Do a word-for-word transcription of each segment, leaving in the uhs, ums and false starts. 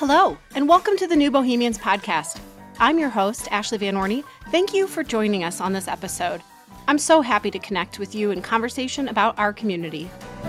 Hello, and welcome to the New Bohemians podcast. I'm your host, Ashley Van Orney. Thank you for joining us on this episode. I'm so happy to connect with you in conversation about our community.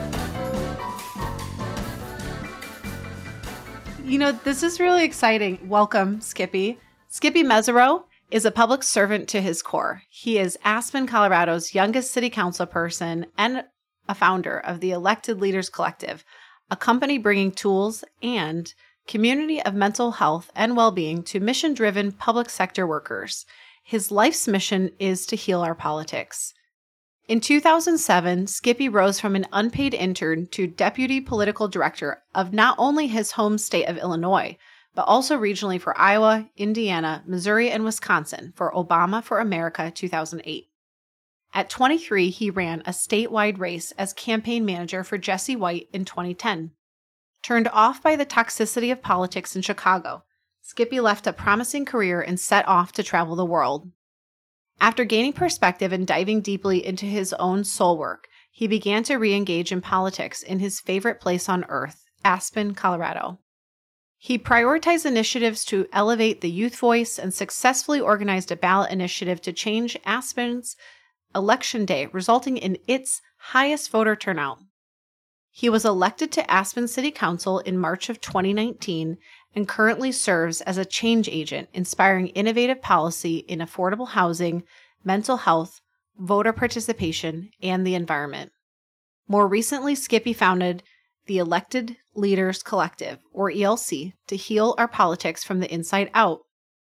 You know, this is really exciting. Welcome, Skippy. Skippy Mesereau is a public servant to his core. He is Aspen, Colorado's youngest city council person and a founder of the Elected Leaders Collective, a company bringing tools and community of mental health and well-being to mission-driven public sector workers. His life's mission is to heal our politics. In two thousand seven, Skippy rose from an unpaid intern to deputy political director of not only his home state of Illinois, but also regionally for Iowa, Indiana, Missouri, and Wisconsin for Obama for America two thousand eight. At twenty-three, he ran a statewide race as campaign manager for Jesse White in twenty ten. Turned off by the toxicity of politics in Chicago, Skippy left a promising career and set off to travel the world. After gaining perspective and diving deeply into his own soul work, he began to re-engage in politics in his favorite place on earth, Aspen, Colorado. He prioritized initiatives to elevate the youth voice and successfully organized a ballot initiative to change Aspen's election day, resulting in its highest voter turnout. He was elected to Aspen City Council in March of twenty nineteen and currently serves as a change agent, inspiring innovative policy in affordable housing, mental health, voter participation, and the environment. More recently, Skippy founded the Elected Leaders Collective, or E L C, to heal our politics from the inside out.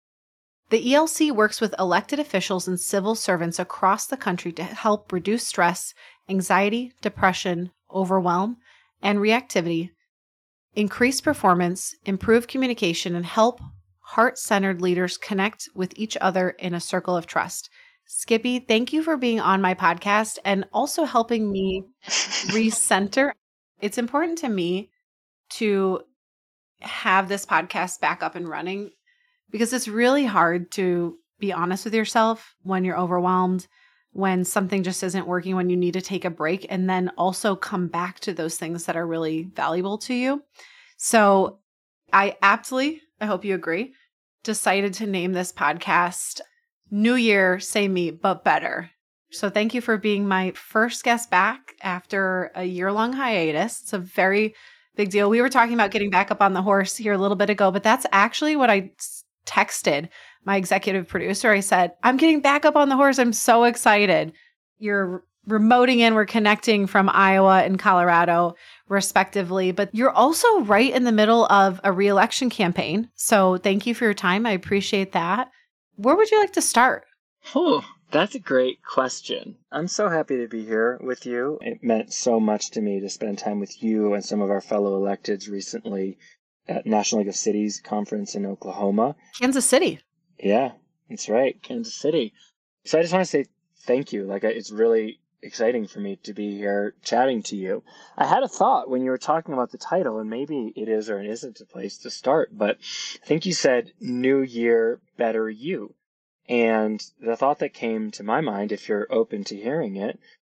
The E L C works with elected officials and civil servants across the country to help reduce stress, anxiety, depression, overwhelm, and reactivity, increase performance, improve communication, and help heart-centered leaders connect with each other in a circle of trust. Skippy, thank you for being on my podcast and also helping me recenter. It's important to me to have this podcast back up and running because it's really hard to be honest with yourself when you're overwhelmed, when something just isn't working, when you need to take a break, and then also come back to those things that are really valuable to you. So I aptly, I hope you agree, decided to name this podcast New Year, Same Me, But Better. So thank you for being my first guest back after a year-long hiatus. It's a very big deal. We were talking about getting back up on the horse here a little bit ago, but that's actually what I texted my executive producer. I said, I'm getting back up on the horse. I'm so excited. You're remoting in. We're connecting from Iowa and Colorado, respectively. But you're also right in the middle of a re-election campaign. So thank you for your time. I appreciate that. Where would you like to start? Oh, that's a great question. I'm so happy to be here with you. It meant so much to me to spend time with you and some of our fellow electeds recently at National League of Cities conference in Oklahoma. Kansas City. Yeah, that's right. Kansas City. So I just want to say thank you. Like, it's really exciting for me to be here chatting to you. I had a thought when you were talking about the title, and maybe it is or it isn't a place to start, but I think you said New Year, Better You. And the thought that came to my mind, if you're open to hearing it,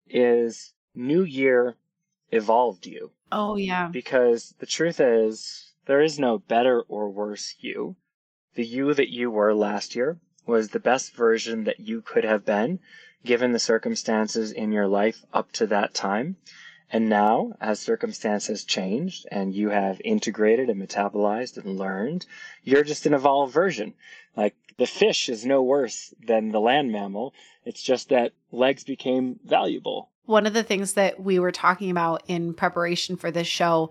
is New Year evolved you. Oh, yeah. Because the truth is, there is no better or worse you. The you that you were last year was the best version that you could have been, given the circumstances in your life up to that time. And now, as circumstances changed and you have integrated and metabolized and learned, you're just an evolved version. Like, the fish is no worse than the land mammal. It's just that legs became valuable. One of the things that we were talking about in preparation for this show,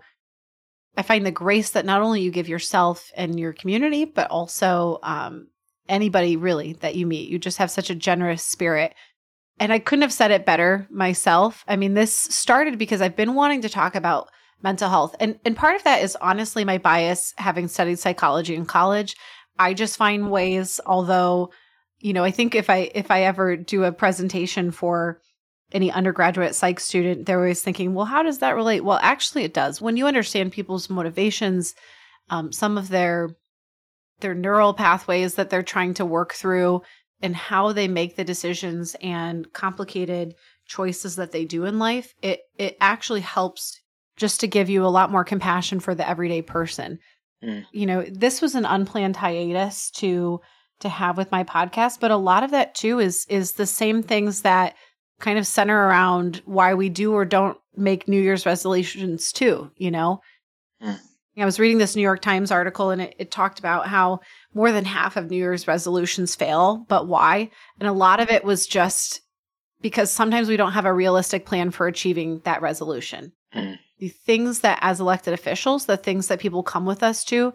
I find the grace that not only you give yourself and your community, but also um, anybody really that you meet. You just have such a generous spirit. And I couldn't have said it better myself. I mean, this started because I've been wanting to talk about mental health. And, and part of that is honestly my bias, having studied psychology in college. I just find ways, although, you know, I think if I if I ever do a presentation for any undergraduate psych student, they're always thinking, well, how does that relate? Well, actually it does. When you understand people's motivations, um, some of their their neural pathways that they're trying to work through and how they make the decisions and complicated choices that they do in life, it it actually helps just to give you a lot more compassion for the everyday person. Mm. You know, this was an unplanned hiatus to to have with my podcast, but a lot of that too is is the same things that kind of center around why we do or don't make New Year's resolutions too, you know? Mm. I was reading this New York Times article and it, it talked about how more than half of New Year's resolutions fail, but why? And a lot of it was just because sometimes we don't have a realistic plan for achieving that resolution. Mm. The things that as elected officials, the things that people come with us to,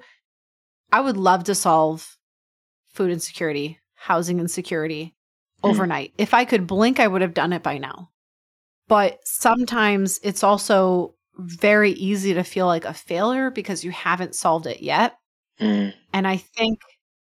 I would love to solve food insecurity, housing insecurity overnight. If I could blink, I would have done it by now. But sometimes it's also very easy to feel like a failure because you haven't solved it yet. Mm. And I think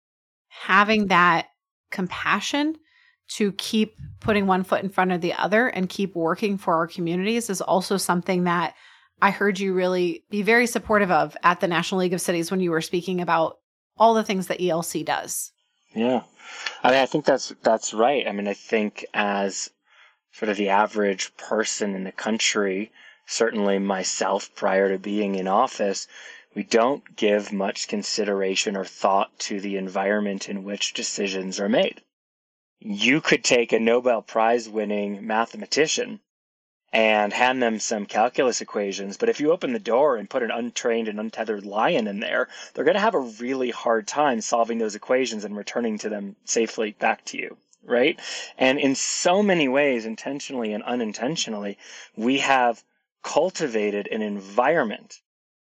having that compassion to keep putting one foot in front of the other and keep working for our communities is also something that I heard you really be very supportive of at the National League of Cities when you were speaking about all the things that E L C does. Yeah. I mean, I think that's that's right. I mean, I think as sort of the average person in the country, certainly myself prior to being in office, we don't give much consideration or thought to the environment in which decisions are made. You could take a Nobel Prize winning mathematician and hand them some calculus equations, but if you open the door and put an untrained and untethered lion in there, they're going to have a really hard time solving those equations and returning to them safely back to you, right? And in so many ways, intentionally and unintentionally, we have cultivated an environment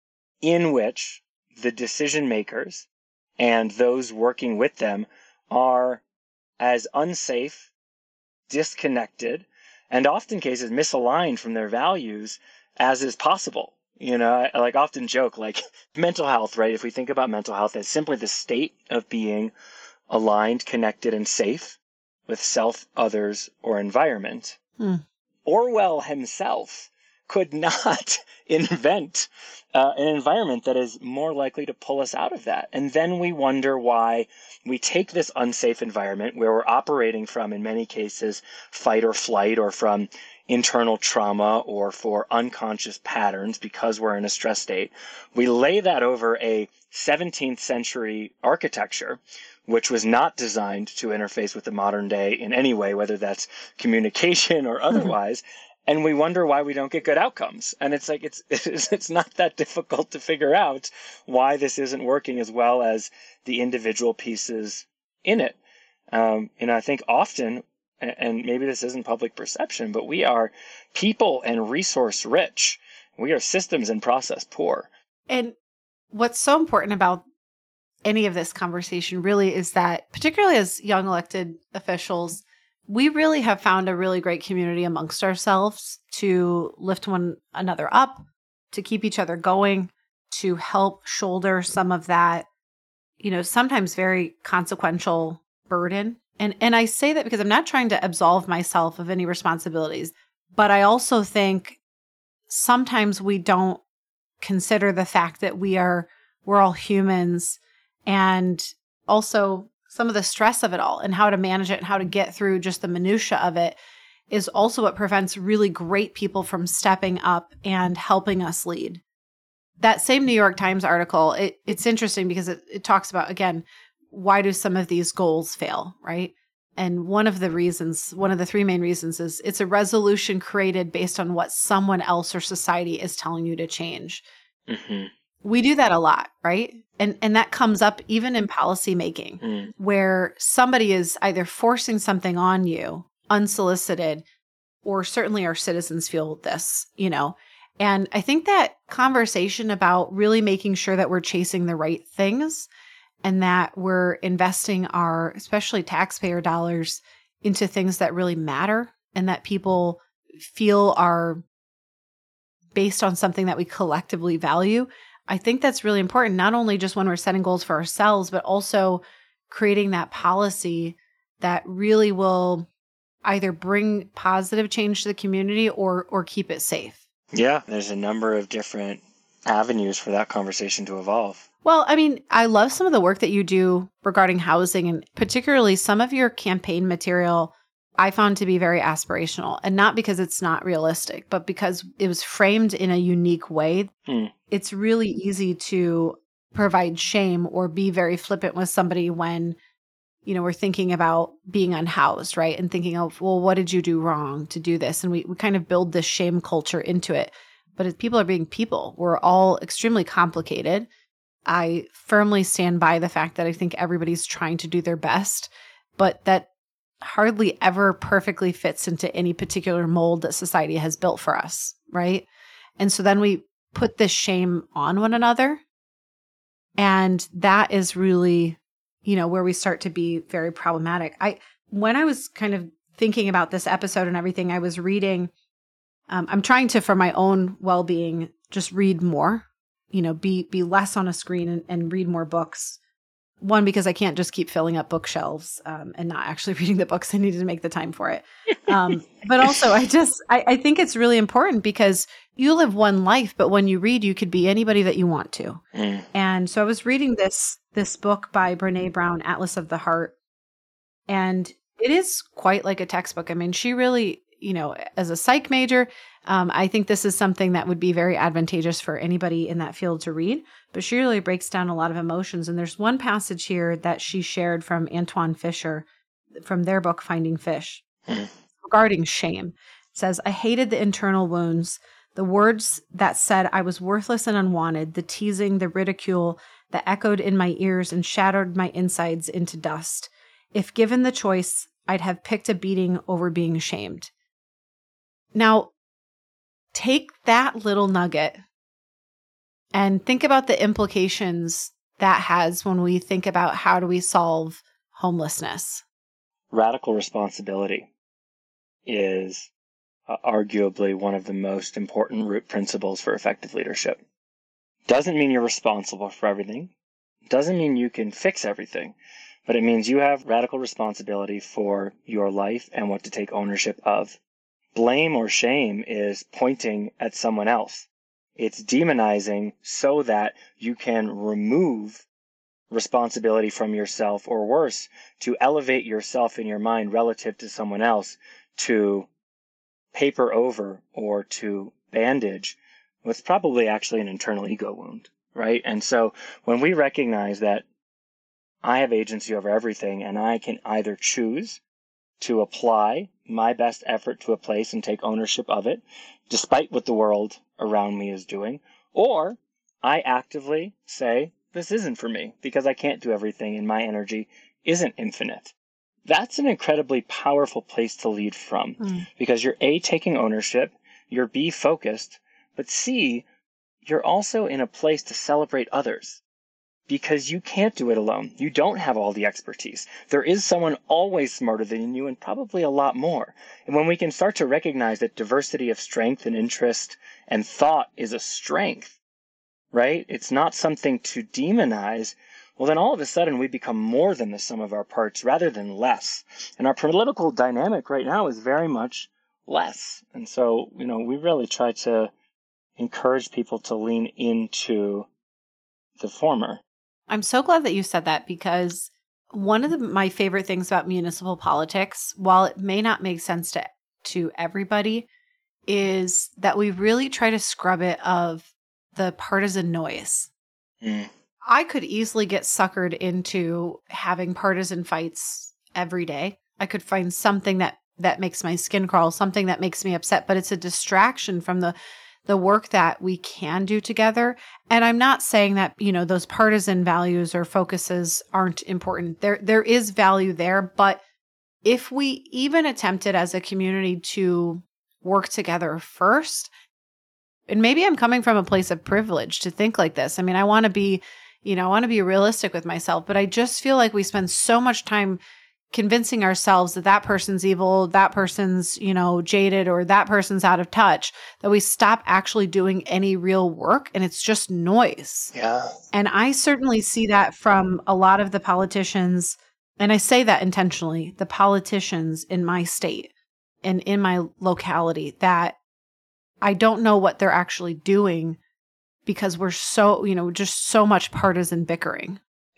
in which the decision makers and those working with them are as unsafe, disconnected, and often cases misaligned from their values as is possible. You know, I, I like often joke, like mental health, right? If we think about mental health as simply the state of being aligned, connected, and safe with self, others, or environment, Hmm. Orwell himself could not invent uh, an environment that is more likely to pull us out of that. And then we wonder why we take this unsafe environment where we're operating from, in many cases, fight or flight, or from internal trauma or for unconscious patterns because we're in a stress state. We lay that over a seventeenth century architecture, which was not designed to interface with the modern day in any way, whether that's communication or otherwise. And we wonder why we don't get good outcomes. And it's like, it's, it's it's not that difficult to figure out why this isn't working as well as the individual pieces in it. Um, you know, I think often, and maybe this isn't public perception, but we are people and resource rich. We are systems and process poor. And what's so important about any of this conversation really is that, particularly as young elected officials, we really have found a really great community amongst ourselves to lift one another up, to keep each other going, to help shoulder some of that, you know, sometimes very consequential burden. And and I say that because I'm not trying to absolve myself of any responsibilities, but I also think sometimes we don't consider the fact that we are, we're all humans, and also some of the stress of it all and how to manage it and how to get through just the minutia of it is also what prevents really great people from stepping up and helping us lead. That same New York Times article, it, it's interesting because it, it talks about, again, why do some of these goals fail, right? And one of the reasons, one of the three main reasons is it's a resolution created based on what someone else or society is telling you to change. Mm-hmm. We do that a lot, right? And and that comes up even in policy making, Mm. where somebody is either forcing something on you unsolicited, or certainly our citizens feel this, you know. And I think that conversation about really making sure that we're chasing the right things and that we're investing our, especially taxpayer dollars, into things that really matter and that people feel are based on something that we collectively value. I think that's really important, not only just when we're setting goals for ourselves, but also creating that policy that really will either bring positive change to the community or or keep it safe. Yeah, there's a number of different avenues for that conversation to evolve. Well, I mean, I love some of the work that you do regarding housing, and particularly some of your campaign material I found to be very aspirational, and not because it's not realistic, but because it was framed in a unique way. Hmm. It's really easy to provide shame or be very flippant with somebody when, you know, we're thinking about being unhoused, right? And thinking of, well, what did you do wrong to do this? And we, we kind of build this shame culture into it. But if people are being people, we're all extremely complicated. I firmly stand by the fact that I think everybody's trying to do their best, but that hardly ever perfectly fits into any particular mold that society has built for us, right? And so then we put this shame on one another. And that is really, you know, where we start to be very problematic. I, when I was kind of thinking about this episode and everything, I was reading, um, I'm trying to, for my own well-being, just read more, you know, be, be less on a screen and, and read more books. One, because I can't just keep filling up bookshelves um, and not actually reading the books. I needed to make the time for it. Um, but also, I just, I, I think it's really important because you live one life, but when you read, you could be anybody that you want to. Mm. And so I was reading this, this book by Brene Brown, Atlas of the Heart. And it is quite like a textbook. I mean, she really, you know, as a psych major, um, I think this is something that would be very advantageous for anybody in that field to read. But she really breaks down a lot of emotions. And there's one passage here that she shared from Antoine Fisher from their book, Finding Fish, mm. regarding shame. It says, I hated the internal wounds, the words that said I was worthless and unwanted, the teasing, the ridicule that echoed in my ears and shattered my insides into dust. If given the choice, I'd have picked a beating over being ashamed. Now, take that little nugget and think about the implications that has when we think about how do we solve homelessness. Radical responsibility is uh, arguably one of the most important root principles for effective leadership. Doesn't mean you're responsible for everything. Doesn't mean you can fix everything. But it means you have radical responsibility for your life and what to take ownership of. Blame or shame is pointing at someone else. It's demonizing so that you can remove responsibility from yourself, or worse, to elevate yourself in your mind relative to someone else, to paper over or to bandage what's probably actually an internal ego wound, right? And so when we recognize that I have agency over everything and I can either choose to apply my best effort to a place and take ownership of it, despite what the world around me is doing, or I actively say, this isn't for me because I can't do everything and my energy isn't infinite. That's an incredibly powerful place to lead from mm. because you're A, taking ownership, you're B, focused, but C, you're also in a place to celebrate others. Because you can't do it alone. You don't have all the expertise. There is someone always smarter than you and probably a lot more. And when we can start to recognize that diversity of strength and interest and thought is a strength, right? It's not something to demonize. Well, then all of a sudden we become more than the sum of our parts rather than less. And our political dynamic right now is very much less. And so, you know, we really try to encourage people to lean into the former. I'm so glad that you said that because one of the, my favorite things about municipal politics, while it may not make sense to, to everybody, is that we really try to scrub it of the partisan noise. Mm. I could easily get suckered into having partisan fights every day. I could find something that, that makes my skin crawl, something that makes me upset, but it's a distraction from the the work that we can do together. And I'm not saying that, you know, those partisan values or focuses aren't important. There, there is value there. But if we even attempted as a community to work together first, and maybe I'm coming from a place of privilege to think like this. I mean, I want to be, you know, I want to be realistic with myself, but I just feel like we spend so much time convincing ourselves that that person's evil, that person's, you know, jaded, or that person's out of touch, that we stop actually doing any real work and it's just noise. Yeah. And I certainly see that from a lot of the politicians, and I say that intentionally, the politicians in my state and in my locality, that I don't know what they're actually doing because we're so, you know, just so much partisan bickering.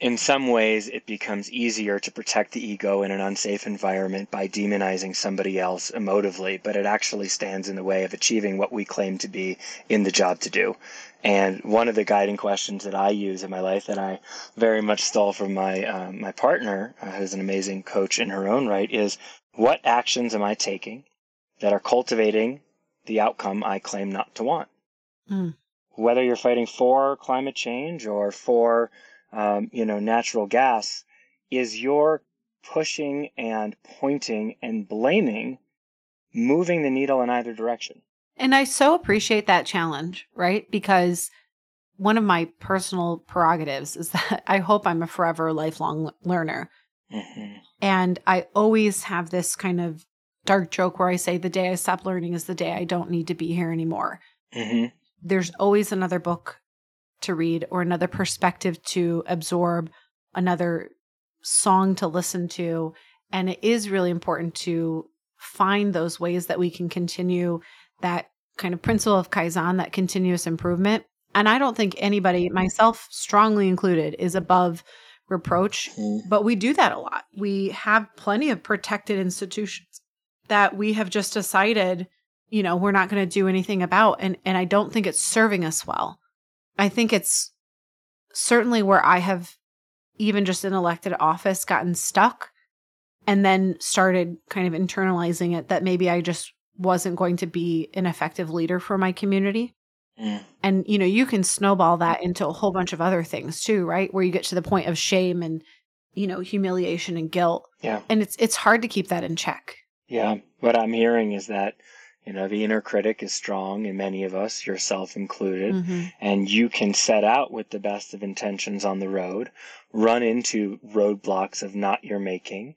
in some ways, it becomes easier to protect the ego in an unsafe environment by demonizing somebody else emotively, but it actually stands in the way of achieving what we claim to be in the job to do. And one of the guiding questions that I use in my life that I very much stole from my uh, my partner, uh, who's an amazing coach in her own right, is what actions am I taking that are cultivating the outcome I claim not to want? Mm. Whether you're fighting for climate change or for Um, you know, natural gas, is your pushing and pointing and blaming moving the needle in either direction? And I so appreciate that challenge, right? Because one of my personal prerogatives is that I hope I'm a forever lifelong learner. Mm-hmm. And I always have this kind of dark joke where I say the day I stop learning is the day I don't need to be here anymore. Mm-hmm. There's always another book to read or another perspective to absorb, another song to listen to. And it is really important to find those ways that we can continue that kind of principle of Kaizen, that continuous improvement. And I don't think anybody, myself strongly included, is above reproach, Mm-hmm. but we do that a lot. We have plenty of protected institutions that we have just decided, you know, we're not going to do anything about. And, and I don't think it's serving us well. I think it's certainly where I have, even just in elected office, gotten stuck and then started kind of internalizing it that maybe I just wasn't going to be an effective leader for my community. Mm. And, you know, you can snowball that into a whole bunch of other things too, right? Where you get to the point of shame and, you know, humiliation and guilt. Yeah. And it's it's hard to keep that in check. Yeah. What I'm hearing is that, you know, the inner critic is strong in many of us, yourself included, Mm-hmm. and you can set out with the best of intentions on the road, run into roadblocks of not your making,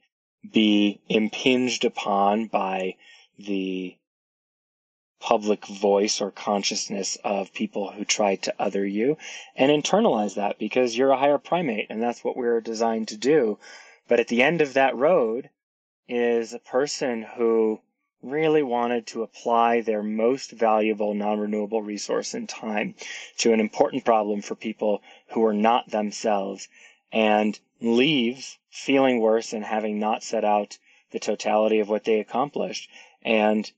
be impinged upon by the public voice or consciousness of people who try to other you, and internalize that because you're a higher primate, and that's what we're designed to do. But at the end of that road is a person who really wanted to apply their most valuable non-renewable resource in time to an important problem for people who are not themselves, and leave feeling worse and having not set out the totality of what they accomplished. And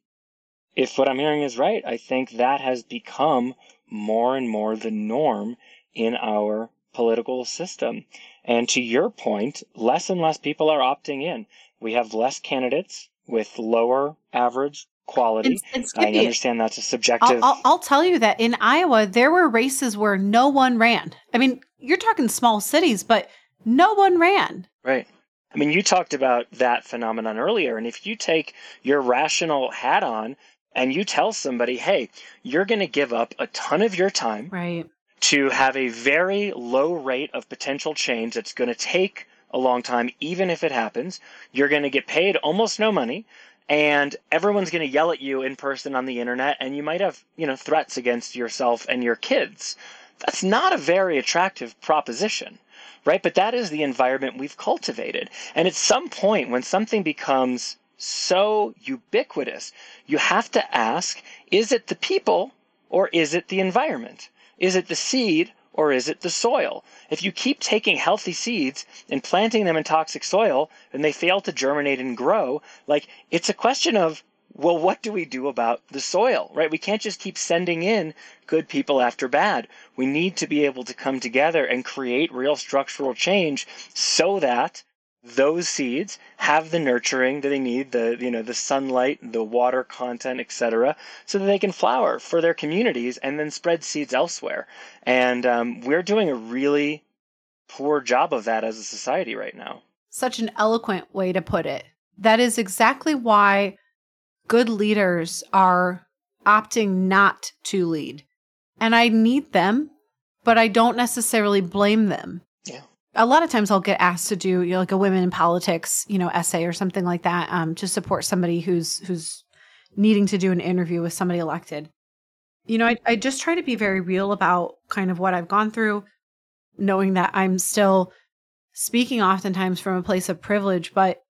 if what I'm hearing is right, I think that has become more and more the norm in our political system. And to your point, less and less people are opting in. We have less candidates with lower average quality. And, and I Skippy, understand that's a I'll, subjective. I'll, I'll tell you that in Iowa, there were races where no one ran. I mean, you're talking small cities, but no one ran. Right. I mean, you talked about that phenomenon earlier. And if you take your rational hat on and you tell somebody, hey, you're going to give up a ton of your time Right. to have a very low rate of potential change that's going to take a long time, even if it happens, you're going to get paid almost no money, and everyone's going to yell at you in person on the internet, and you might have, you know, threats against yourself and your kids. That's not a very attractive proposition, right? But that is the environment we've cultivated. And at some point, when something becomes so ubiquitous, you have to ask, is it the people or is it the environment? Is it the seed or is it the soil? If you keep taking healthy seeds and planting them in toxic soil and they fail to germinate and grow, like, it's a question of, well, what do we do about the soil, right? We can't just keep sending in good people after bad. We need to be able to come together and create real structural change so that those seeds have the nurturing that they need, the, you know, the sunlight, the water content, et cetera, so that they can flower for their communities and then spread seeds elsewhere. And um, we're doing a really poor job of that as a society right now. Such an eloquent way to put it. That is exactly why good leaders are opting not to lead. And I need them, but I don't necessarily blame them. Yeah. A lot of times I'll get asked to do, you know, like a women in politics, you know, essay or something like that, um, to support somebody who's who's needing to do an interview with somebody elected. You know, I, I just try to be very real about kind of what I've gone through, knowing that I'm still speaking oftentimes from a place of privilege. But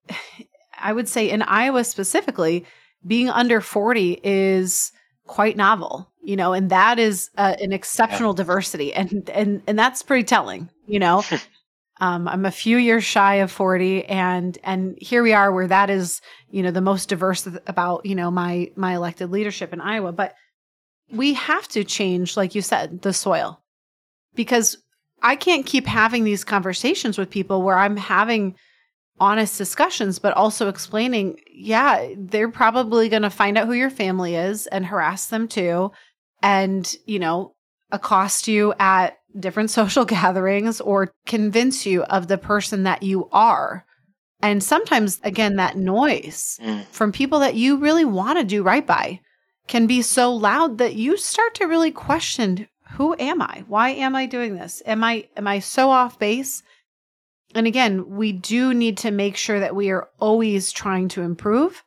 I would say in Iowa specifically, being under forty is quite novel, you know, and that is uh, an exceptional yeah. diversity. And, and, and that's pretty telling, you know. Um, I'm a few years shy of forty, and and here we are where that is, you know, the most diverse about, you know, my my elected leadership in Iowa. But we have to change, like you said, the soil, because I can't keep having these conversations with people where I'm having honest discussions, but also explaining, yeah, they're probably going to find out who your family is and harass them too, and, you know, accost you at different social gatherings or convince you of the person that you are. And sometimes, again, that noise Mm. from people that you really want to do right by can be so loud that you start to really question, who am I? Why am I doing this? Am I am I so off base? And again, we do need to make sure that we are always trying to improve.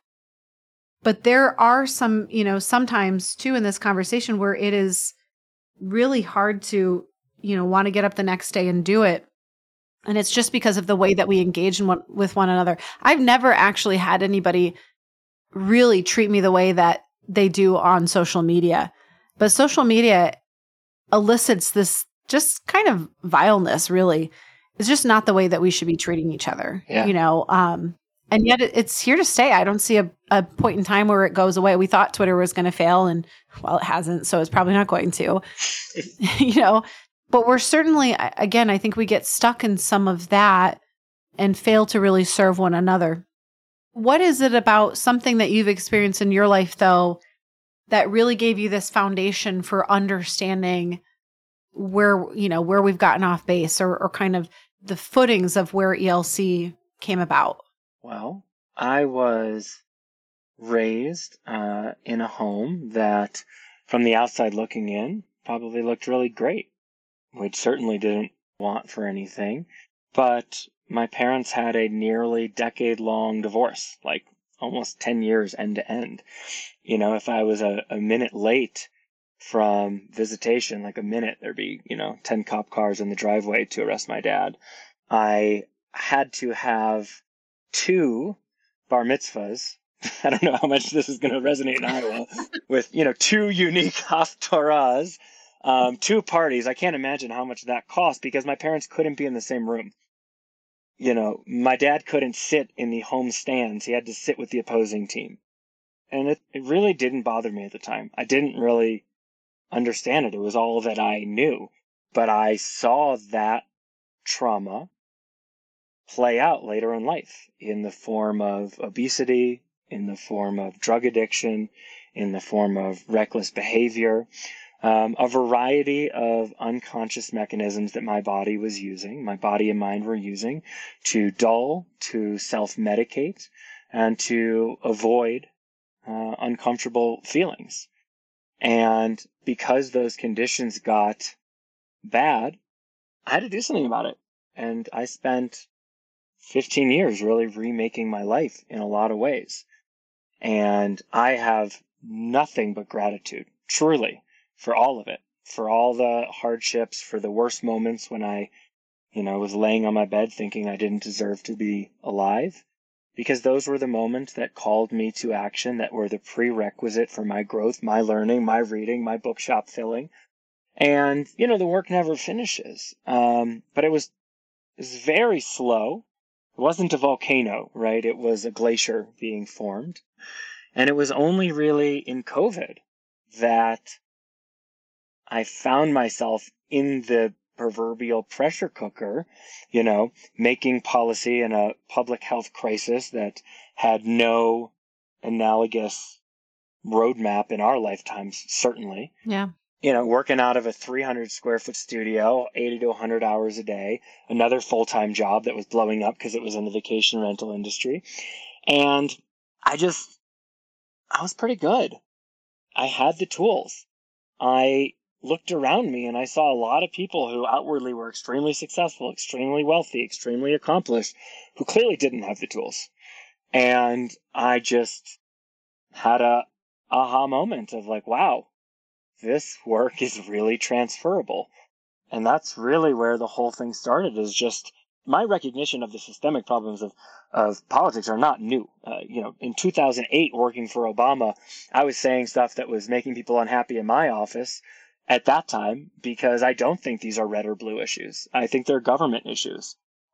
But there are some, you know, sometimes too in this conversation where it is really hard to, you know, want to get up the next day and do it. And it's just because of the way that we engage in one, with one another. I've never actually had anybody really treat me the way that they do on social media. But social media elicits this just kind of vileness, really. It's just not the way that we should be treating each other, Yeah. you know? Um, and yet it, it's here to stay. I don't see a, a point in time where it goes away. We thought Twitter was going to fail, and well, it hasn't, so it's probably not going to, you know? But we're certainly, again, I think we get stuck in some of that and fail to really serve one another. What is it about something that you've experienced in your life, though, that really gave you this foundation for understanding where, you know, where we've gotten off base, or, or kind of the footings of where E L C came about? Well, I was raised uh, in a home that, from the outside looking in, probably looked really great. We certainly didn't want for anything, but my parents had a nearly decade-long divorce, like almost ten years end to end. You know, if I was a, a minute late from visitation, like a minute, there'd be, you know, ten cop cars in the driveway to arrest my dad. I had to have two bar mitzvahs. I don't know how much this is going to resonate in Iowa with, you know, two unique haftarahs, um, two parties. I can't imagine how much that cost, because my parents couldn't be in the same room. You know, my dad couldn't sit in the home stands. He had to sit with the opposing team. And it, it really didn't bother me at the time. I didn't really understand it. It was all that I knew. But I saw that trauma play out later in life in the form of obesity, in the form of drug addiction, in the form of reckless behavior, um, a variety of unconscious mechanisms that my body was using, my body and mind were using to dull, to self-medicate, and to avoid uh, uncomfortable feelings. And because those conditions got bad, I had to do something about it. And I spent fifteen years really remaking my life in a lot of ways. And I have nothing but gratitude, truly, for all of it, for all the hardships, for the worst moments when I, you know, was laying on my bed thinking I didn't deserve to be alive, because those were the moments that called me to action, that were the prerequisite for my growth, my learning, my reading, my bookshop filling. And, you know, the work never finishes. Um, but it was, it was very slow. It wasn't a volcano, right? It was a glacier being formed. And it was only really in COVID that I found myself in the proverbial pressure cooker, you know, making policy in a public health crisis that had no analogous roadmap in our lifetimes, certainly. Yeah. You know, working out of a three hundred square foot studio, eighty to one hundred hours a day, another full-time job that was blowing up because it was in the vacation rental industry. And I just, I was pretty good. I had the tools. I looked around me and I saw a lot of people who outwardly were extremely successful, extremely wealthy, extremely accomplished, who clearly didn't have the tools. And I just had a aha moment of like, wow, this work is really transferable. And that's really where the whole thing started, is just my recognition of the systemic problems of, of politics are not new. Uh, you know, in two thousand eight, working for Obama, I was saying stuff that was making people unhappy in my office at that time, because I don't think these are red or blue issues. I think they're government issues.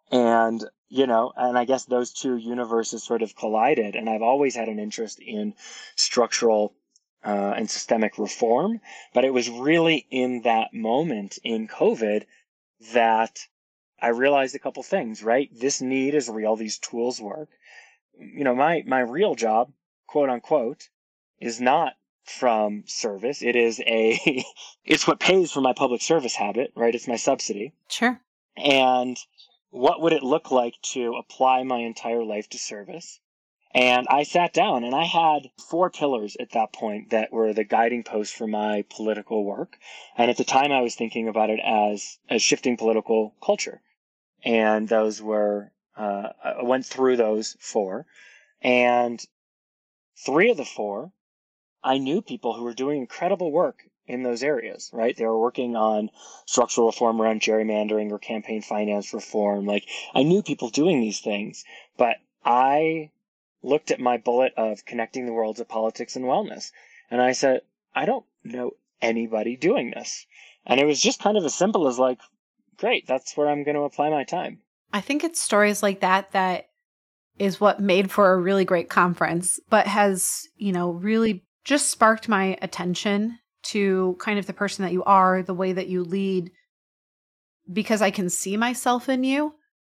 And, you know, and I guess those two universes sort of collided. And I've always had an interest in structural uh, and systemic reform. But it was really in that moment in COVID that I realized a couple things, right? This need is real. These tools work. You know, my, my real job, quote unquote, is not from service. It is a, it's what pays for my public service habit, right? It's my subsidy. Sure. And what would it look like to apply my entire life to service? And I sat down and I had four pillars at that point that were the guiding posts for my political work. And at the time I was thinking about it as a shifting political culture. And those were, uh, I went through those four. And three of the four, I knew people who were doing incredible work in those areas, right? They were working on structural reform around gerrymandering or campaign finance reform. Like, I knew people doing these things, but I looked at my bullet of connecting the worlds of politics and wellness, and I said, I don't know anybody doing this. And it was just kind of as simple as like, great, that's where I'm going to apply my time. I think it's stories like that that is what made for a really great conference, but has, you know, really just sparked my attention to kind of the person that you are, the way that you lead, because I can see myself in you.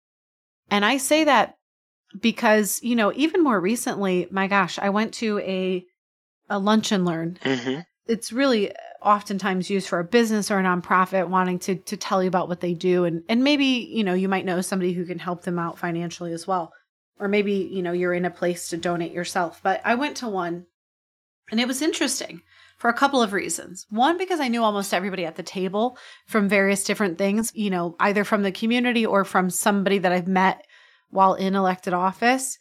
And I say that because, you know, even more recently, my gosh, I went to a a lunch and learn. Mm-hmm. It's really oftentimes used for a business or a nonprofit wanting to to tell you about what they do. And and maybe, you know, you might know somebody who can help them out financially as well. Or maybe, you know, you're in a place to donate yourself. But I went to one and it was interesting for a couple of reasons. One, because I knew almost everybody at the table from various different things, you know, either from the community or from somebody that I've met while in elected office.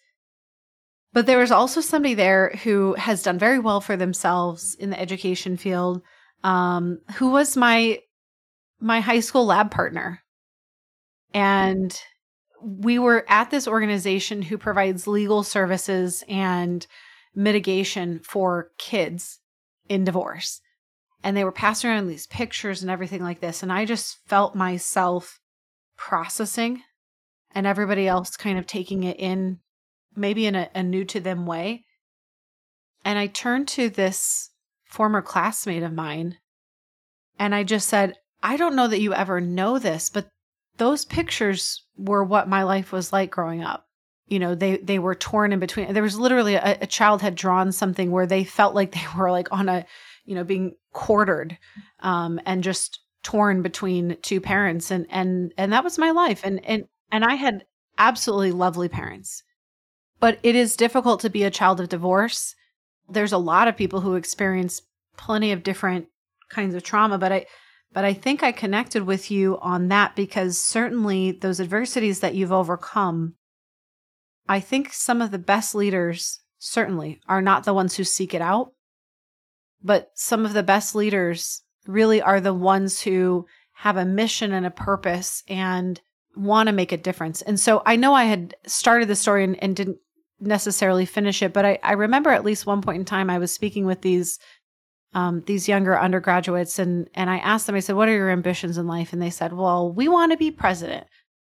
But there was also somebody there who has done very well for themselves in the education field, um, who was my my high school lab partner. And we were at this organization who provides legal services and mitigation for kids in divorce. And they were passing around these pictures and everything like this. And I just felt myself processing and everybody else kind of taking it in, maybe in a, a new to them way. And I turned to this former classmate of mine and I just said, I don't know that you ever know this, but those pictures were what my life was like growing up. You know, they they were torn in between. There was literally a, a child had drawn something where they felt like they were like on a, you know, being quartered um, and just torn between two parents. And and and that was my life. And and and I had absolutely lovely parents. But it is difficult to be a child of divorce. There's a lot of people who experience plenty of different kinds of trauma, but I But I think I connected with you on that because certainly those adversities that you've overcome, I think some of the best leaders certainly are not the ones who seek it out, but some of the best leaders really are the ones who have a mission and a purpose and want to make a difference. And so I know I had started the story and, and didn't necessarily finish it, but I, I remember at least one point in time I was speaking with these Um, these younger undergraduates. And, and I asked them, I said, what are your ambitions in life? And they said, well, we want to be president.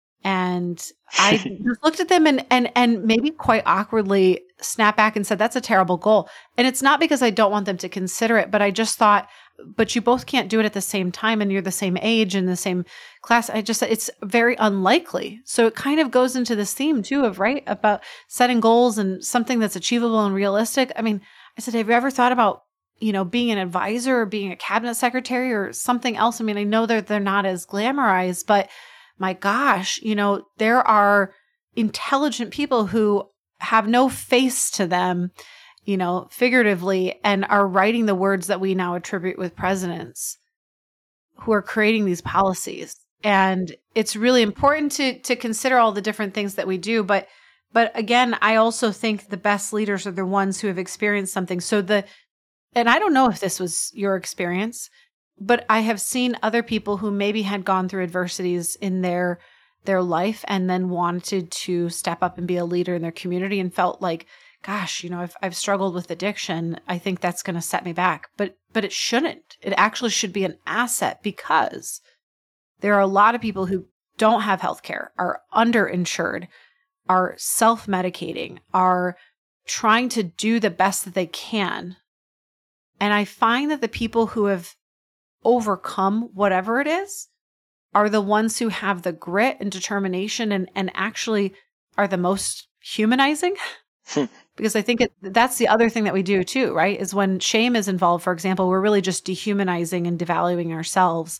And I just looked at them and, and, and maybe quite awkwardly snapped back and said, that's a terrible goal. And it's not because I don't want them to consider it, but I just thought, but you both can't do it at the same time. And you're the same age and the same class. I just, it's very unlikely. So it kind of goes into this theme too of, right, about setting goals and something that's achievable and realistic. I mean, I said, have you ever thought about, you know, being an advisor or being a cabinet secretary or something else? I mean, I know that they're not as glamorized, but my gosh, you know, there are intelligent people who have no face to them, you know, figuratively, and are writing the words that we now attribute with presidents who are creating these policies. And it's really important to to consider all the different things that we do. But but again, I also think the best leaders are the ones who have experienced something. So the And I don't know if this was your experience, but I have seen other people who maybe had gone through adversities in their their life and then wanted to step up and be a leader in their community and felt like, gosh, you know, I've, I've struggled with addiction. I think that's going to set me back. But but it shouldn't. It actually should be an asset because there are a lot of people who don't have healthcare, are underinsured, are self-medicating, are trying to do the best that they can. And I find that the people who have overcome whatever it is are the ones who have the grit and determination and, and actually are the most humanizing. Because I think it, that's the other thing that we do too, right? Is when shame is involved, for example, we're really just dehumanizing and devaluing ourselves.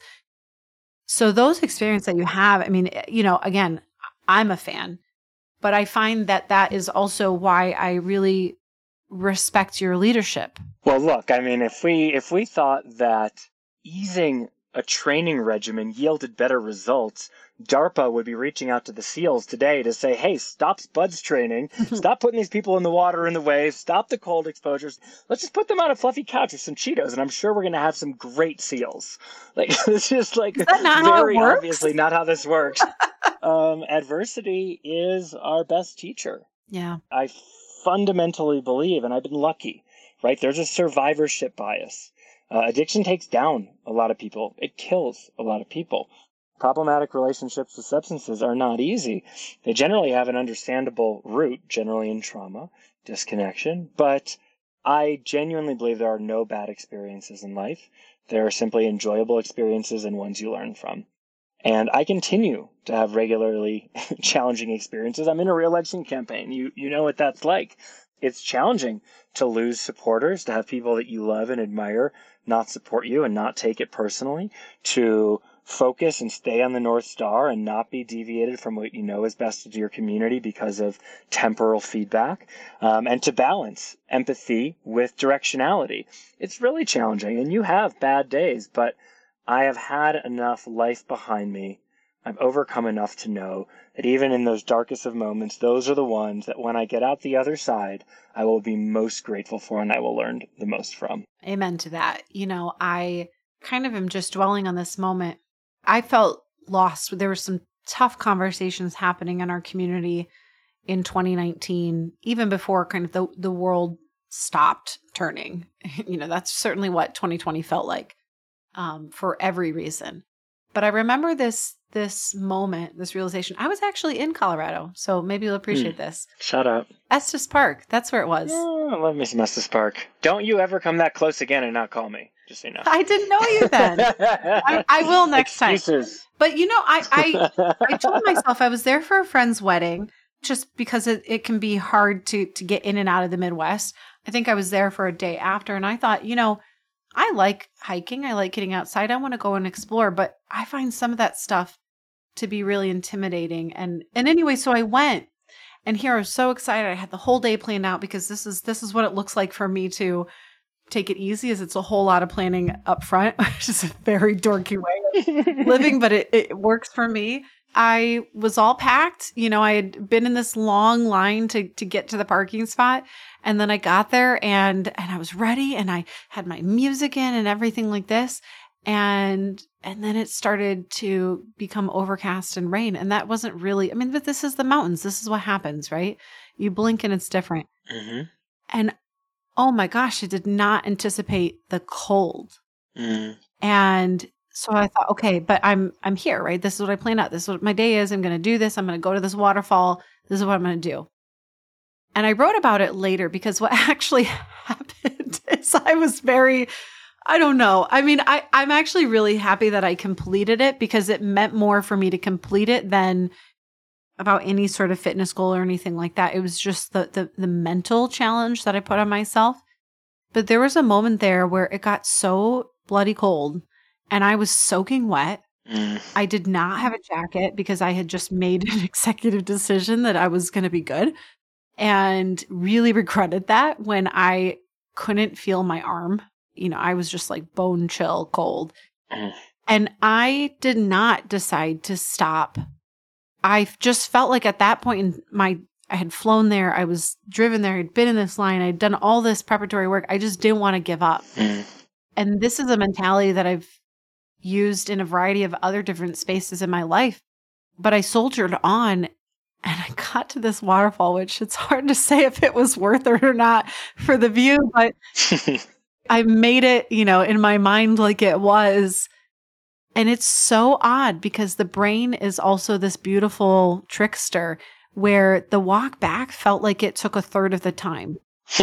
So those experiences that you have, I mean, you know, again, I'm a fan, but I find that that is also why I really respect your leadership. Well, look, I mean, if we if we thought that easing a training regimen yielded better results, DARPA would be reaching out to the SEALs today to say, hey, stop SPUDS training, stop putting these people in the water in the waves, stop the cold exposures. Let's just put them on a fluffy couch with some Cheetos, and I'm sure we're going to have some great SEALs. Like, this is like is that not very how it works? Obviously not how this works. um, adversity is our best teacher. Yeah. I fundamentally believe, and I've been lucky, right? There's a survivorship bias. Uh, addiction takes down a lot of people. It kills a lot of people. Problematic relationships with substances are not easy. They generally have an understandable root, generally in trauma, disconnection, but I genuinely believe there are no bad experiences in life. There are simply enjoyable experiences and ones you learn from. And I continue to have regularly challenging experiences. I'm in a re-election campaign. You you know what that's like. It's challenging to lose supporters, to have people that you love and admire not support you and not take it personally, to focus and stay on the North Star and not be deviated from what you know is best to your community because of temporal feedback, um, and to balance empathy with directionality. It's really challenging, and you have bad days, but I have had enough life behind me. I've overcome enough to know that even in those darkest of moments, those are the ones that when I get out the other side, I will be most grateful for and I will learn the most from. Amen to that. You know, I kind of am just dwelling on this moment. I felt lost. There were some tough conversations happening in our community in twenty nineteen, even before kind of the, the world stopped turning. You know, that's certainly what twenty twenty felt like, um, for every reason. But I remember this this moment, this realization. I was actually in Colorado, so maybe you'll appreciate hmm. this. Shut up. Estes Park. That's where it was. Oh, I love me some Estes Park. Don't you ever come that close again and not call me. Just so you know. I didn't know you then. I, I will next Excuses. time. But you know, I, I I told myself I was there for a friend's wedding just because it, it can be hard to to get in and out of the Midwest. I think I was there for a day after, and I thought, you know, I like hiking. I like getting outside. I want to go and explore, but I find some of that stuff to be really intimidating. And and anyway, so I went, and here I was so excited. I had the whole day planned out because this is this is what it looks like for me to take it easy. Is it's a whole lot of planning up front, which is a very dorky way of living, but it, it works for me. I was all packed. You know, I had been in this long line to to get to the parking spot. And then I got there and and I was ready and I had my music in and everything like this. And and then it started to become overcast and rain. And that wasn't really, I mean, but this is the mountains. This is what happens, right? You blink and it's different. Mm-hmm. And oh my gosh, I did not anticipate the cold. Mm. And so I thought, okay, but I'm I'm here, right? This is what I planned out. This is what my day is. I'm going to do this. I'm going to go to this waterfall. This is what I'm going to do. And I wrote about it later because what actually happened is I was very, I don't know. I mean, I, I'm actually really happy that I completed it because it meant more for me to complete it than about any sort of fitness goal or anything like that. It was just the the, the mental challenge that I put on myself. But there was a moment there where it got so bloody cold and I was soaking wet. Mm. I did not have a jacket because I had just made an executive decision that I was going to be good. And really regretted that when I couldn't feel my arm. You know, I was just like bone chill cold. Mm. And I did not decide to stop. I just felt like at that point in my, I had flown there. I was driven there. I'd been in this line. I'd done all this preparatory work. I just didn't want to give up. Mm. And this is a mentality that I've used in a variety of other different spaces in my life. But I soldiered on. And I got to this waterfall, which it's hard to say if it was worth it or not for the view, but I made it, you know, in my mind like it was. And it's so odd because the brain is also this beautiful trickster where the walk back felt like it took a third of the time.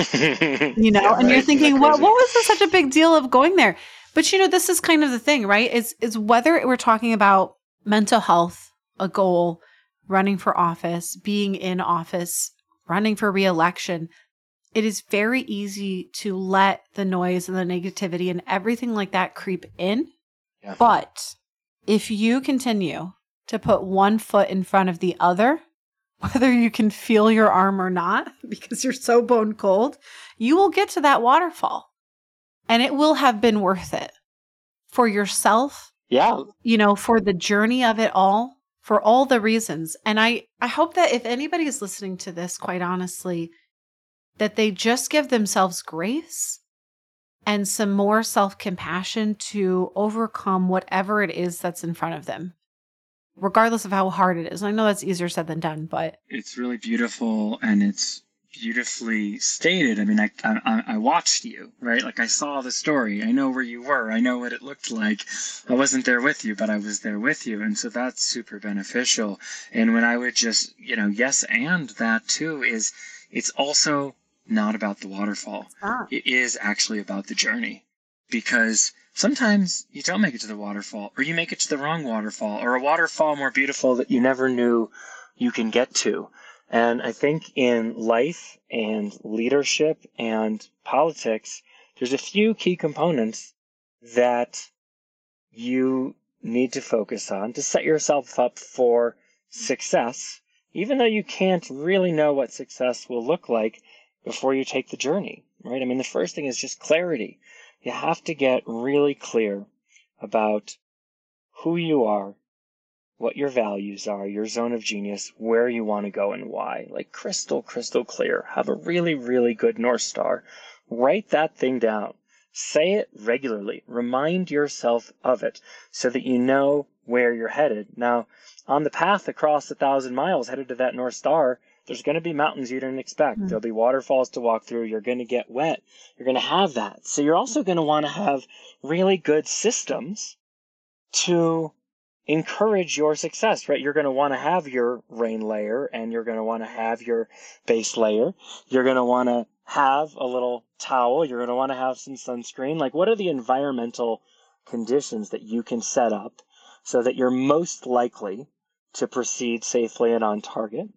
You know, Yeah, and you're right. thinking, what, what was this such a big deal of going there? But, you know, this is kind of the thing, right? Is is whether we're talking about mental health, a goal, running for office, being in office, running for reelection, it is very easy to let the noise and the negativity and everything like that creep in. Yeah. But if you continue to put one foot in front of the other, whether you can feel your arm or not, because you're so bone cold, you will get to that waterfall and it will have been worth it for yourself. Yeah. You know, for the journey of it all, for all the reasons. And I, I hope that if anybody is listening to this, quite honestly, that they just give themselves grace and some more self-compassion to overcome whatever it is that's in front of them, regardless of how hard it is. I know that's easier said than done, but it's really beautiful and it's beautifully stated. I mean, I, I I watched you, right? Like I saw the story. I know where you were. I know what it looked like. I wasn't there with you, but I was there with you. And so that's super beneficial. And when I would just, you know, yes, and that too is it's also not about the waterfall. ah. It is actually about the journey, because sometimes you don't make it to the waterfall, or you make it to the wrong waterfall, or a waterfall more beautiful that you never knew you can get to. And I think in life and leadership and politics, there's a few key components that you need to focus on to set yourself up for success, even though you can't really know what success will look like before you take the journey, right? I mean, the first thing is just clarity. You have to get really clear about who you are, what your values are, your zone of genius, where you want to go and why. Like crystal, crystal clear. Have a really, really good North Star. Write that thing down. Say it regularly. Remind yourself of it so that you know where you're headed. Now, on the path across a thousand miles headed to that North Star, there's going to be mountains you didn't expect. Mm. There'll be waterfalls to walk through. You're going to get wet. You're going to have that. So you're also going to want to have really good systems to encourage your success, right? You're going to want to have your rain layer and you're going to want to have your base layer. You're going to want to have a little towel. You're going to want to have some sunscreen. Like, what are the environmental conditions that you can set up so that you're most likely to proceed safely and on target?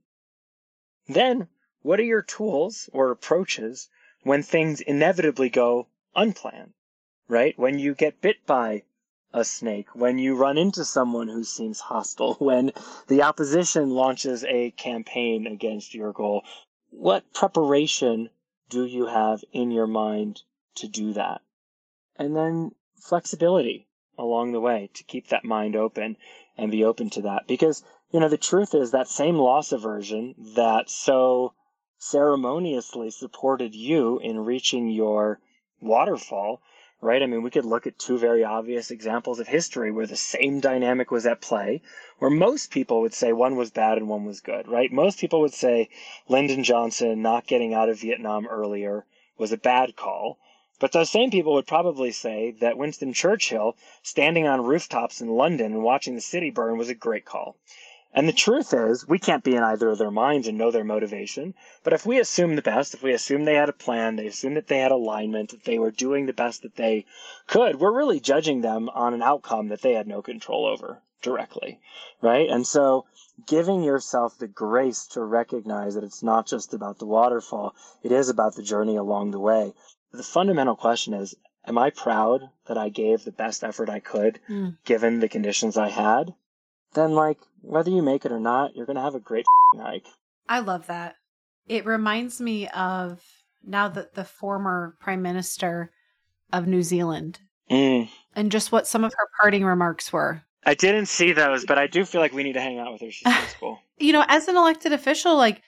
Then, what are your tools or approaches when things inevitably go unplanned, right? When you get bit by a snake, when you run into someone who seems hostile, when the opposition launches a campaign against your goal, what preparation do you have in your mind to do that? And then flexibility along the way to keep that mind open and be open to that. Because, you know, the truth is that same loss aversion that so ceremoniously supported you in reaching your waterfall, right? I mean, we could look at two very obvious examples of history where the same dynamic was at play, where most people would say one was bad and one was good, right? Most people would say Lyndon Johnson not getting out of Vietnam earlier was a bad call. But those same people would probably say that Winston Churchill standing on rooftops in London and watching the city burn was a great call. And the truth is, we can't be in either of their minds and know their motivation. But if we assume the best, if we assume they had a plan, they assume that they had alignment, that they were doing the best that they could, we're really judging them on an outcome that they had no control over directly, right? And so giving yourself the grace to recognize that it's not just about the waterfall, it is about the journey along the way. The fundamental question is, am I proud that I gave the best effort I could, Mm. given the conditions I had? Then, like, whether you make it or not, you're going to have a great hike. I love that. It reminds me of now that the former Prime Minister of New Zealand Mm. and just what some of her parting remarks were. I didn't see those, but I do feel like we need to hang out with her. She's so cool. You know, as an elected official, like,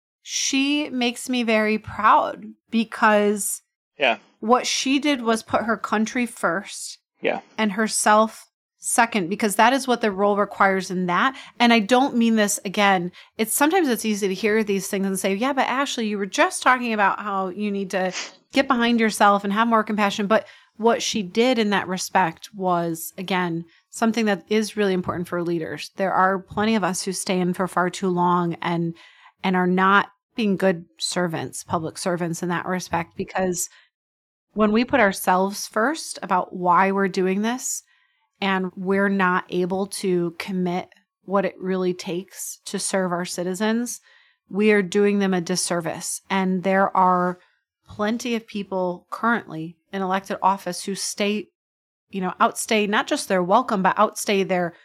she makes me very proud because Yeah. what she did was put her country first Yeah. and herself second, because that is what the role requires in that. And I don't mean this again. It's sometimes it's easy to hear these things and say, yeah, but Ashley, you were just talking about how you need to get behind yourself and have more compassion. But what she did in that respect was, again, something that is really important for leaders. There are plenty of us who stay in for far too long and and are not being good servants, public servants in that respect, because when we put ourselves first about why we're doing this and we're not able to commit what it really takes to serve our citizens, we are doing them a disservice. And there are plenty of people currently in elected office who stay, you know, outstay not just their welcome, but outstay their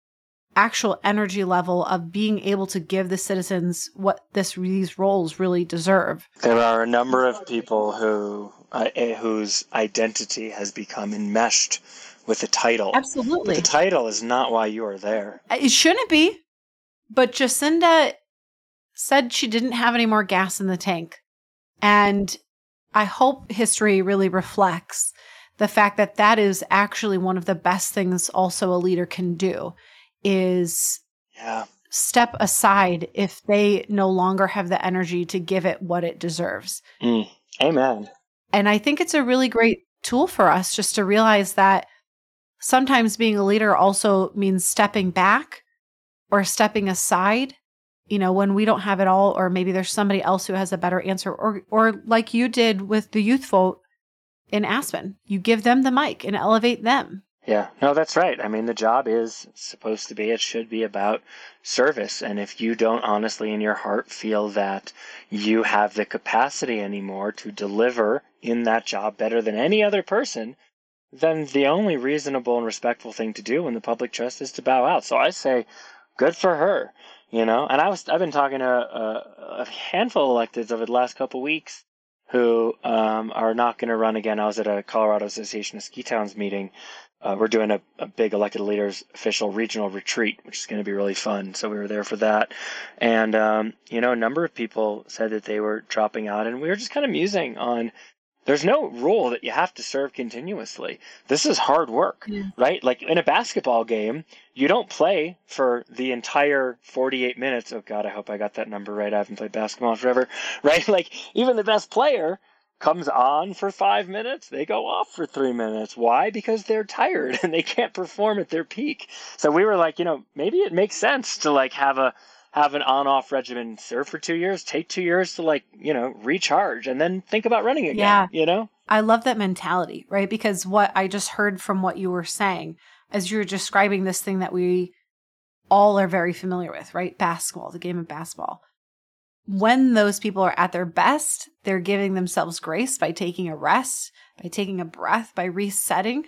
actual energy level of being able to give the citizens what this these roles really deserve. There are a number of people who uh, whose identity has become enmeshed with the title. Absolutely. But the title is not why you are there. It shouldn't be. But Jacinda said she didn't have any more gas in the tank. And I hope history really reflects the fact that that is actually one of the best things also a leader can do, is yeah. step aside if they no longer have the energy to give it what it deserves. Mm. Amen. And I think it's a really great tool for us just to realize that sometimes being a leader also means stepping back or stepping aside, you know, when we don't have it all, or maybe there's somebody else who has a better answer, or or like you did with the youth vote in Aspen, you give them the mic and elevate them. Yeah, no, that's right. I mean, the job is supposed to be, it should be about service. And if you don't honestly in your heart feel that you have the capacity anymore to deliver in that job better than any other person, then the only reasonable and respectful thing to do when the public trusts is to bow out. So I say, good for her, you know. And I was, I've been talking to a, a handful of electeds over the last couple of weeks who um, are not going to run again. I was at a Colorado Association of Ski Towns meeting. Uh, we're doing a, a big elected leaders official regional retreat, which is going to be really fun. So we were there for that. And, um, you know, a number of people said that they were dropping out, and we were just kind of musing on, there's no rule that you have to serve continuously. This is hard work, yeah. right? Like in a basketball game, you don't play for the entire forty-eight minutes. Oh God, I hope I got that number right. I haven't played basketball in forever, right? Like even the best player comes on for five minutes, they go off for three minutes. Why? Because they're tired and they can't perform at their peak. So we were like, you know, maybe it makes sense to like have a have an on-off regimen, serve for two years, take two years to like, you know, recharge and then think about running again, yeah. you know? I love that mentality, right? Because what I just heard from what you were saying as you were describing this thing that we all are very familiar with, right? Basketball, the game of basketball. When those people are at their best, they're giving themselves grace by taking a rest, by taking a breath, by resetting,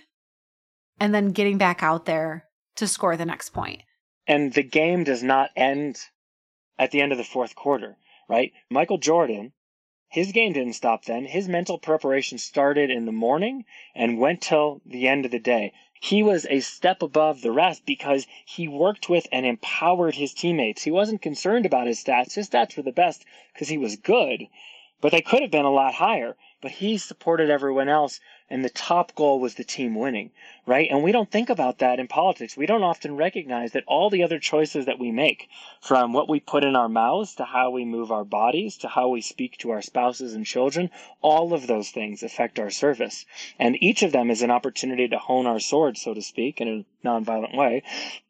and then getting back out there to score the next point. And the game does not end at the end of the fourth quarter, right? Michael Jordan, his game didn't stop then. His mental preparation started in the morning and went till the end of the day. He was a step above the rest because he worked with and empowered his teammates. He wasn't concerned about his stats. His stats were the best because he was good, but they could have been a lot higher. But he supported everyone else, and the top goal was the team winning, right? And we don't think about that in politics. We don't often recognize that all the other choices that we make, from what we put in our mouths to how we move our bodies to how we speak to our spouses and children, all of those things affect our service. And each of them is an opportunity to hone our sword, so to speak, in a nonviolent way,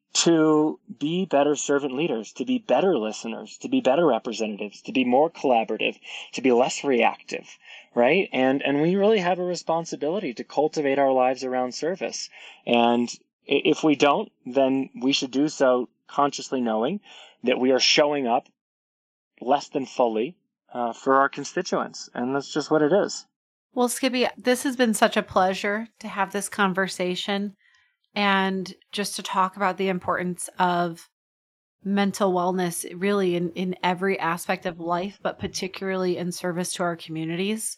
to be better servant leaders, to be better listeners, to be better representatives, to be more collaborative, to be less reactive, right? And and we really have a responsibility to cultivate our lives around service. And if we don't, then we should do so consciously knowing that we are showing up less than fully uh, for our constituents. And that's just what it is. Well, Skippy, this has been such a pleasure to have this conversation. And just to talk about the importance of mental wellness really in, in every aspect of life, but particularly in service to our communities.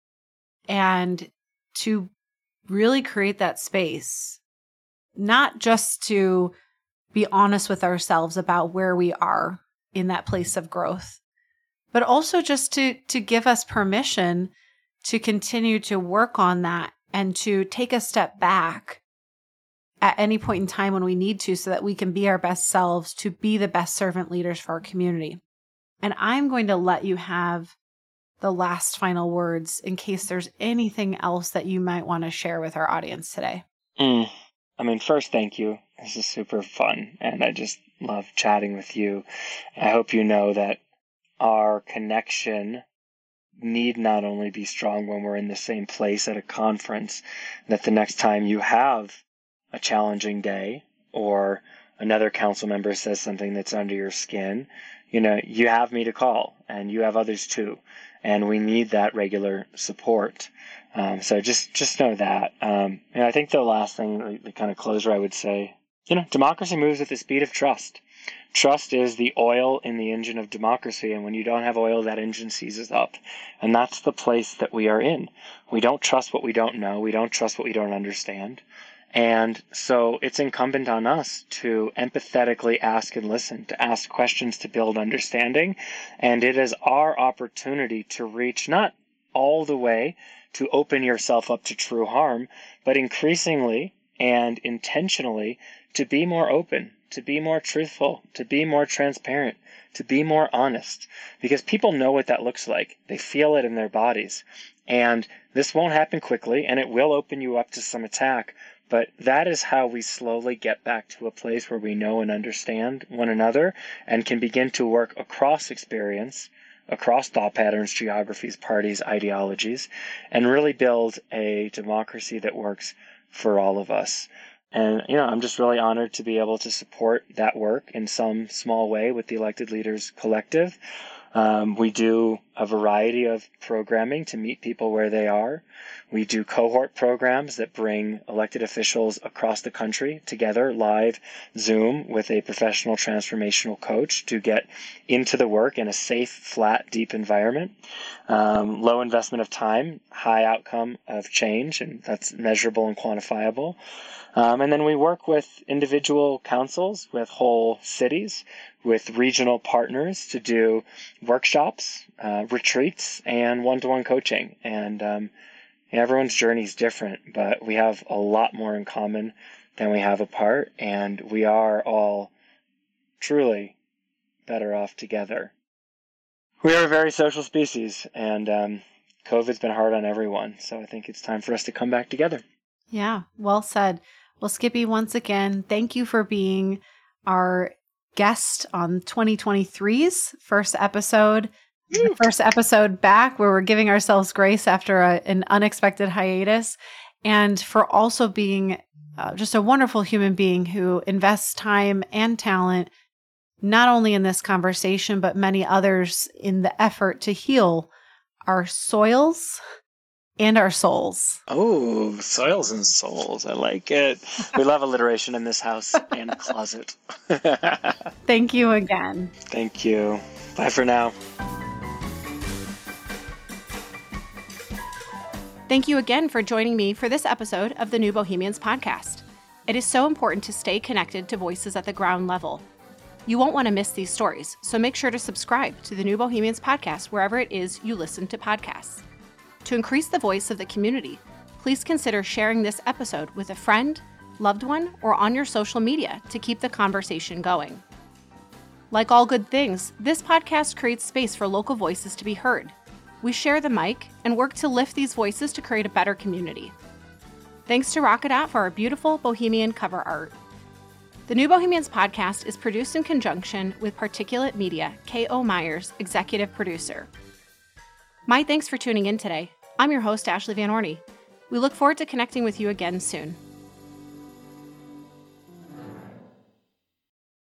And to really create that space, not just to be honest with ourselves about where we are in that place of growth, but also just to, to give us permission to continue to work on that and to take a step back at any point in time when we need to, so that we can be our best selves, to be the best servant leaders for our community. And I'm going to let you have the last final words in case there's anything else that you might want to share with our audience today. Mm. I mean, first, thank you. This is super fun, and I just love chatting with you. I hope you know that our connection need not only be strong when we're in the same place at a conference, that the next time you have a challenging day or another council member says something that's under your skin, you know, you have me to call, and you have others too, and we need that regular support. Um, so just just know that. Um, and I think the last thing, the kind of closer I would say, you know, democracy moves at the speed of trust. Trust is the oil in the engine of democracy, and when you don't have oil, that engine seizes up. And that's the place that we are in. We don't trust what we don't know. We don't trust what we don't understand. And so it's incumbent on us to empathetically ask and listen, to ask questions to build understanding. And it is our opportunity to reach not all the way to open yourself up to true harm, but increasingly and intentionally to be more open, to be more truthful, to be more transparent, to be more honest, because people know what that looks like. They feel it in their bodies. And this won't happen quickly, and it will open you up to some attack, but that is how we slowly get back to a place where we know and understand one another and can begin to work across experience, across thought patterns, geographies, parties, ideologies, and really build a democracy that works for all of us. And, you know, I'm just really honored to be able to support that work in some small way with the Elected Leaders Collective. Um, we do a variety of programming to meet people where they are. We do cohort programs that bring elected officials across the country together, live Zoom, with a professional transformational coach to get into the work in a safe, flat, deep environment. Um, low investment of time, high outcome of change, and that's measurable and quantifiable. Um, and then we work with individual councils, with whole cities, with regional partners to do workshops, uh, retreats, and one-to-one coaching. And um, everyone's journey is different, but we have a lot more in common than we have apart, and we are all truly better off together. We are a very social species, and um, COVID's been hard on everyone, so I think it's time for us to come back together. Yeah, well said. Well, Skippy, once again, thank you for being our guest on twenty twenty-three's first episode. The first episode back where we're giving ourselves grace after a, an unexpected hiatus, and for also being uh, just a wonderful human being who invests time and talent, not only in this conversation, but many others in the effort to heal our soils and our souls. Oh, soils and souls. I like it. We love alliteration in this house and closet. Thank you again. Thank you. Bye for now. Thank you again for joining me for this episode of the New Bohemians podcast. It is so important to stay connected to voices at the ground level. You won't want to miss these stories, so make sure to subscribe to the New Bohemians podcast wherever it is you listen to podcasts. To increase the voice of the community, please consider sharing this episode with a friend, loved one, or on your social media to keep the conversation going. Like all good things, this podcast creates space for local voices to be heard. We share the mic and work to lift these voices to create a better community. Thanks to Rockadat for our beautiful Bohemian cover art. The New Bohemians podcast is produced in conjunction with Particulate Media, K O. Myers, executive producer. My thanks for tuning in today. I'm your host, Ashley Van Orney. We look forward to connecting with you again soon.